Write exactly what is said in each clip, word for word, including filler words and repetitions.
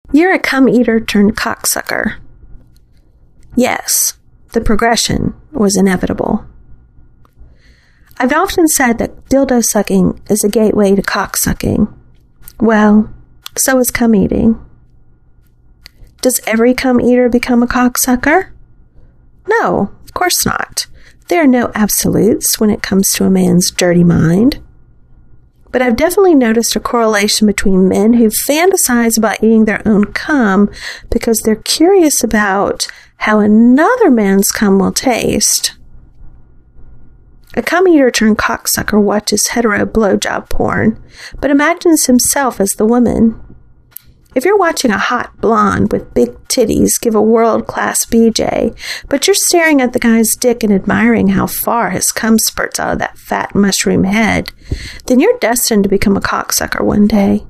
You're a cum eater turned cocksucker. Yes, the progression was inevitable. I've often said that dildo sucking is a gateway to cocksucking. Well, so is cum eating. Does every cum eater become a cocksucker? No, of course not. There are no absolutes when it comes to a man's dirty mind. But I've definitely noticed a correlation between men who fantasize about eating their own cum because they're curious about how another man's cum will taste. A cum eater turned cocksucker watches hetero blowjob porn, but imagines himself as the woman. If you're watching a hot blonde with big titties give a world-class B J, but you're staring at the guy's dick and admiring how far his cum spurts out of that fat mushroom head, then you're destined to become a cocksucker one day.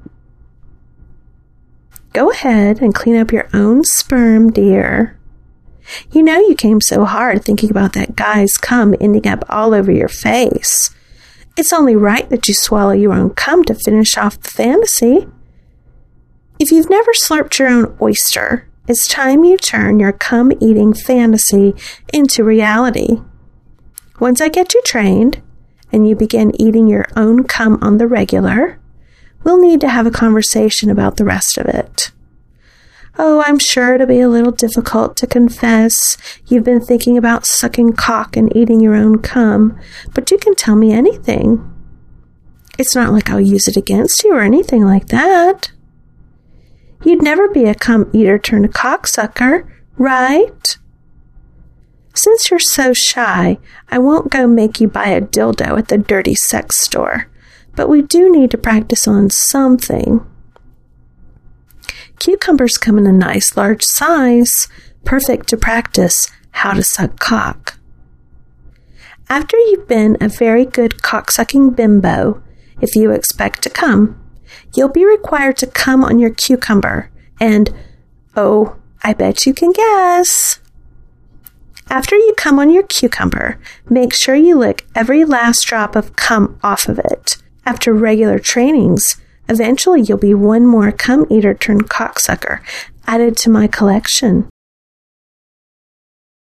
Go ahead and clean up your own sperm, dear. You know you came so hard thinking about that guy's cum ending up all over your face. It's only right that you swallow your own cum to finish off the fantasy. If you've never slurped your own oyster, it's time you turn your cum-eating fantasy into reality. Once I get you trained, and you begin eating your own cum on the regular, we'll need to have a conversation about the rest of it. Oh, I'm sure it'll be a little difficult to confess you've been thinking about sucking cock and eating your own cum, but you can tell me anything. It's not like I'll use it against you or anything like that. You'd never be a cum eater turned a cocksucker, right? Since you're so shy, I won't go make you buy a dildo at the dirty sex store, but we do need to practice on something. Cucumbers come in a nice large size, perfect to practice how to suck cock. After you've been a very good cocksucking bimbo, if you expect to come, you'll be required to cum on your cucumber, and, oh, I bet you can guess. After you cum on your cucumber, make sure you lick every last drop of cum off of it. After regular trainings, eventually you'll be one more cum eater turned cocksucker added to my collection.